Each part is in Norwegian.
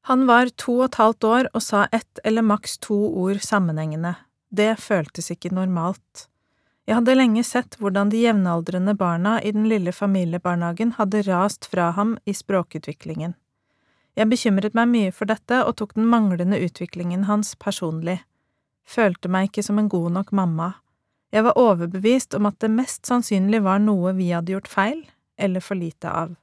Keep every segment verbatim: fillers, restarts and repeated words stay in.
Han var to og et halvt år og sa ett eller maks to ord sammenhengende. Det føltes ikke normalt. Jeg hadde lenge sett hvordan de jevnaldrende barna i den lille familiebarnehagen hadde rast fra ham i språkutviklingen. Jeg bekymret meg mye for dette og tok den manglende utviklingen hans personlig. Følte meg ikke som en god nok mamma. Jeg var overbevist om at det mest sannsynlig var noe vi hadde gjort feil, eller for lite av.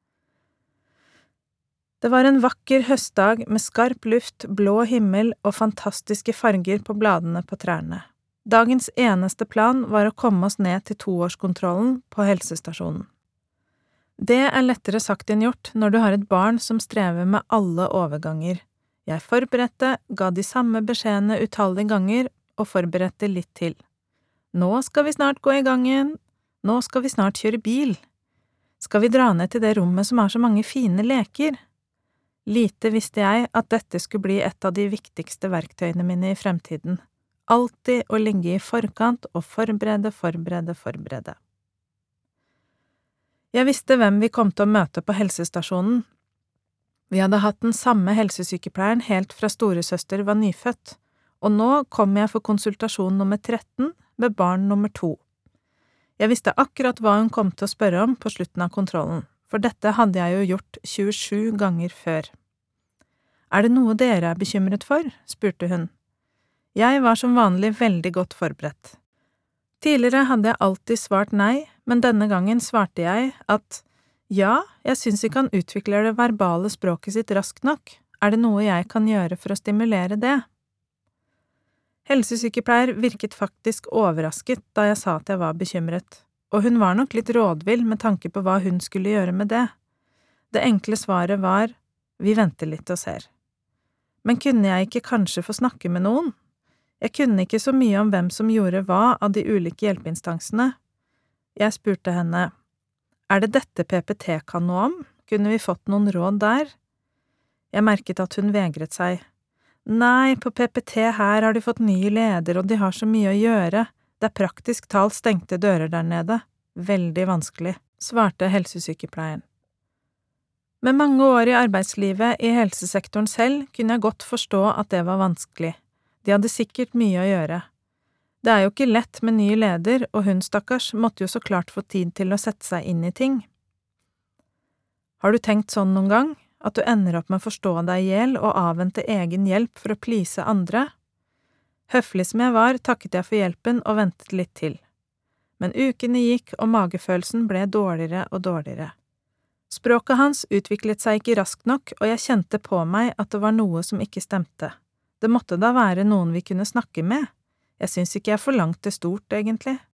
Det var en vakker høstdag med skarp luft, blå himmel og fantastiske farger på bladene på trærne. Dagens eneste plan var å komme oss ned til toårskontrollen på helsestasjonen. Det er lettere sagt enn gjort når du har et barn som strever med alle overganger. Jeg forberedte, ga de samme beskjedene utallige ganger og forberedte litt til. Nå skal vi snart gå i gangen. Nå skal vi snart kjøre bil. Skal vi dra ned til det rommet som har så mange fine leker? Lite visste jeg at dette skulle bli et av de viktigste verktøyene mine i fremtiden. Alltid å ligge i forkant og forberede, forberede, forberede. Jeg visste hvem vi kom til å møte på helsestasjonen. Vi hadde hatt den samme helsesykepleieren helt fra storesøster var nyfødt, og nå kom jeg for konsultasjon nummer tretten med barn nummer to. Jeg visste akkurat hva hun kom til å spørre om på slutten av kontrollen, for dette hadde jeg jo gjort tjuesju ganger før. Er det noe dere er bekymret for? Spurte hun. Jeg var som vanlig veldig godt forberedt. Tidligere hadde jeg alltid svart nei, men denne gangen svarte jeg at ja, jeg synes vi kan utvikle det verbale språket sitt raskt nok. Er det noe jeg kan gjøre for å stimulere det? Helsesykepleier virket faktisk overrasket da jeg sa at jeg var bekymret, og hun var nok litt rådvill med tanke på hva hun skulle gjøre med det. Det enkle svaret var, vi venter litt og ser. Men kunne jeg ikke kanskje få snakke med noen? Jeg kunne ikke så mye om hvem som gjorde hva av de ulike hjelpeinstansene. Jeg spurte henne, er det dette P P T kan noe om? Kunne vi fått noen råd der? Jeg merket at hun vegret seg. Nei, på P P T her har de fått ny leder, og de har så mye å gjøre. Det er praktisk talt stengte dører der nede. Veldig vanskelig, svarte helsesykepleieren. Med mange år i arbeidslivet i helsesektoren selv kunne jeg godt forstå at det var vanskelig. De hadde sikkert mye å gjøre. Det er jo ikke lett med ny leder, og hun stakkars måtte jo så klart få tid til å sette seg inn i ting. Har du tenkt sånn noen gang, at du ender opp med å forstå deg ihjel og avvente egen hjelp for å please andre? Høflig som jeg var, takket jeg for hjelpen og ventet litt til. Men ukene gikk, og magefølelsen ble dårligere og dårligere. Språket hans utviklet seg ikke raskt nok, og jeg kjente på meg at det var noe som ikke stemte. Det måtte da være noen vi kunne snakke med. Jeg synes ikke jeg forlangte stort, egentlig.